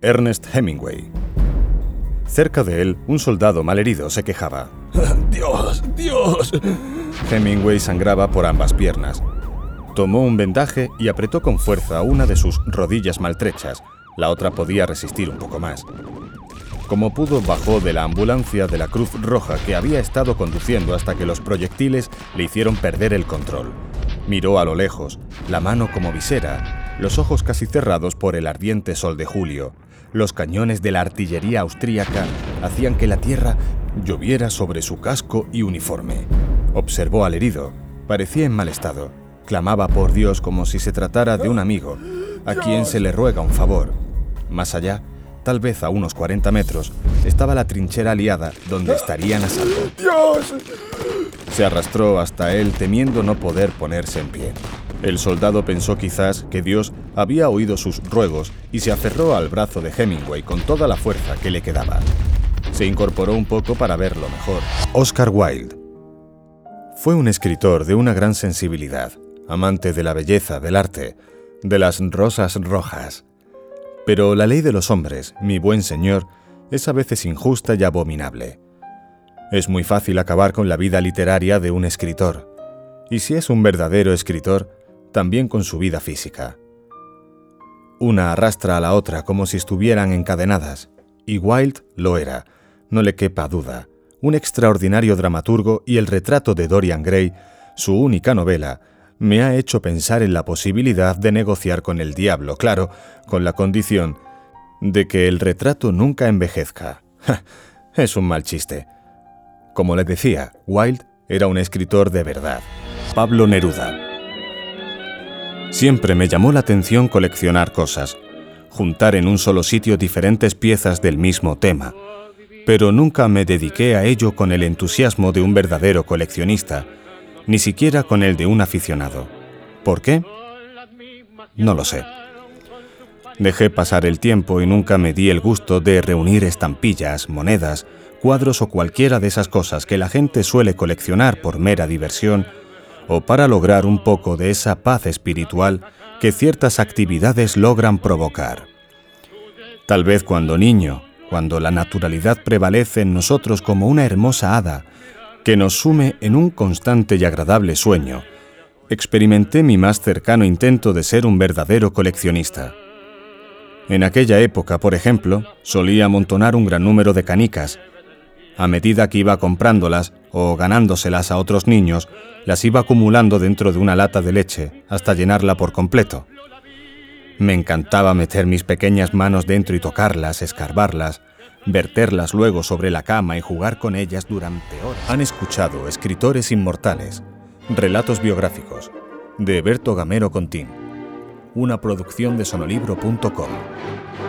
Ernest Hemingway. Cerca de él, un soldado malherido se quejaba. ¡Dios! ¡Dios! Hemingway sangraba por ambas piernas. Tomó un vendaje y apretó con fuerza una de sus rodillas maltrechas. La otra podía resistir un poco más. Como pudo, bajó de la ambulancia de la Cruz Roja que había estado conduciendo hasta que los proyectiles le hicieron perder el control. Miró a lo lejos, la mano como visera, los ojos casi cerrados por el ardiente sol de julio. Los cañones de la artillería austríaca hacían que la tierra lloviera sobre su casco y uniforme. Observó al herido. Parecía en mal estado. Clamaba por Dios como si se tratara de un amigo, a quien se le ruega un favor. Más allá, tal vez a unos 40 metros, estaba la trinchera aliada donde estarían a salvo. ¡Dios! Se arrastró hasta él temiendo no poder ponerse en pie. El soldado pensó quizás que Dios había oído sus ruegos y se aferró al brazo de Hemingway con toda la fuerza que le quedaba. Se incorporó un poco para verlo mejor. Oscar Wilde fue un escritor de una gran sensibilidad, amante de la belleza, del arte, de las rosas rojas. Pero la ley de los hombres, mi buen señor, es a veces injusta y abominable. Es muy fácil acabar con la vida literaria de un escritor, y si es un verdadero escritor, también con su vida física. Una arrastra a la otra como si estuvieran encadenadas, y Wilde lo era, no le quepa duda, un extraordinario dramaturgo, y el retrato de Dorian Gray, su única novela, me ha hecho pensar en la posibilidad de negociar con el diablo, claro, con la condición de que el retrato nunca envejezca. Es un mal chiste. Como le decía, Wilde era un escritor de verdad. Pablo Neruda. Siempre me llamó la atención coleccionar cosas, juntar en un solo sitio diferentes piezas del mismo tema, pero nunca me dediqué a ello con el entusiasmo de un verdadero coleccionista, ni siquiera con el de un aficionado. ¿Por qué? No lo sé. Dejé pasar el tiempo y nunca me di el gusto de reunir estampillas, monedas, cuadros o cualquiera de esas cosas que la gente suele coleccionar por mera diversión o para lograr un poco de esa paz espiritual que ciertas actividades logran provocar. Tal vez cuando niño, cuando la naturalidad prevalece en nosotros como una hermosa hada que nos sume en un constante y agradable sueño, experimenté mi más cercano intento de ser un verdadero coleccionista. En aquella época, por ejemplo, solía amontonar un gran número de canicas. A medida que iba comprándolas o ganándoselas a otros niños, las iba acumulando dentro de una lata de leche hasta llenarla por completo. Me encantaba meter mis pequeñas manos dentro y tocarlas, escarbarlas, verterlas luego sobre la cama y jugar con ellas durante horas. Han escuchado Escritores Inmortales, relatos biográficos, de Berto Gamero Contín, una producción de sonolibro.com.